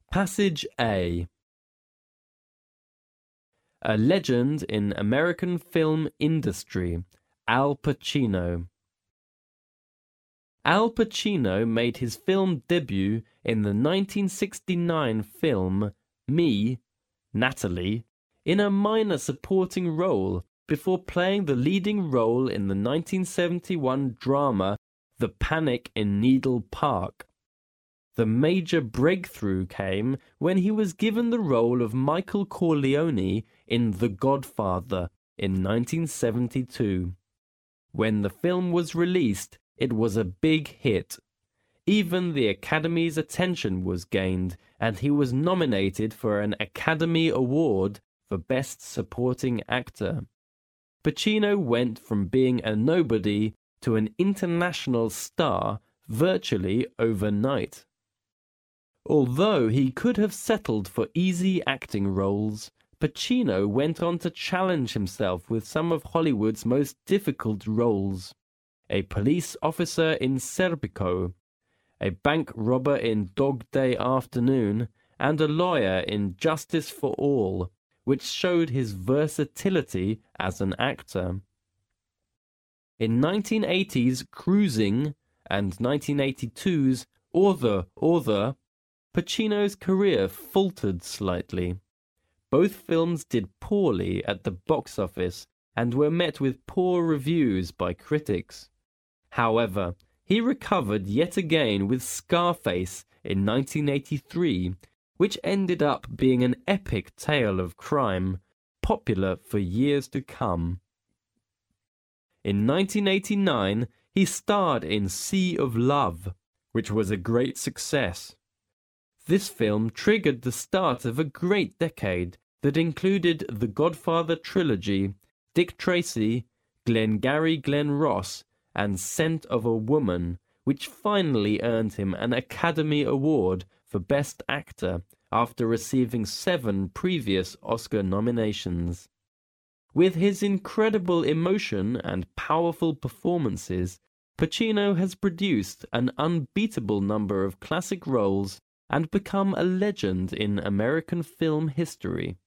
Passage A. A legend in American film industry, Al Pacino. Al Pacino made his film debut in the 1969 film Me, Natalie, in a minor supporting role before playing the leading role in the 1971 drama The Panic in Needle Park. The major breakthrough came when he was given the role of Michael Corleone in The Godfather in 1972. When the film was released, it was a big hit. Even the Academy's attention was gained, and he was nominated for an Academy Award for Best Supporting Actor. Pacino went from being a nobody to an international star virtually overnight. Although he could have settled for easy acting roles, Pacino went on to challenge himself with some of Hollywood's most difficult roles. A police officer in Serpico, a bank robber in Dog Day Afternoon, and a lawyer in Justice for All, which showed his versatility as an actor. In 1980's Cruising and 1982's Author, Pacino's career faltered slightly. Both films did poorly at the box office and were met with poor reviews by critics. However, he recovered yet again with Scarface in 1983, which ended up being an epic tale of crime, popular for years to come. In 1989, he starred in Sea of Love, which was a great success. This film triggered the start of a great decade that included the Godfather trilogy, Dick Tracy, Glengarry Glen Ross, and Scent of a Woman, which finally earned him an Academy Award for Best Actor after receiving 7 previous Oscar nominations. With his incredible emotion and powerful performances, Pacino has produced an unbeatable number of classic roles and become a legend in American film history.